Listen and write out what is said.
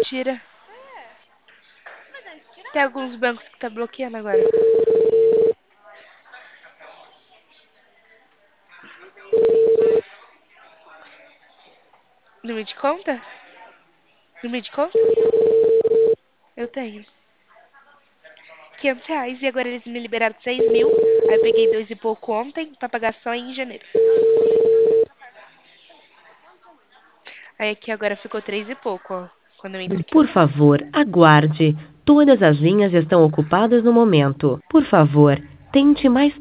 tira. Tem alguns bancos que tá bloqueando agora. Número de conta? Número de conta? Eu tenho. R$ 500 e agora eles me liberaram 6.000. Aí eu peguei 2 e pouco ontem pra pagar só em janeiro. Aí aqui agora ficou 3 e pouco, ó. Quando eu entro aqui, ó. Por favor, aguarde. Todas as linhas estão ocupadas no momento. Por favor, tente mais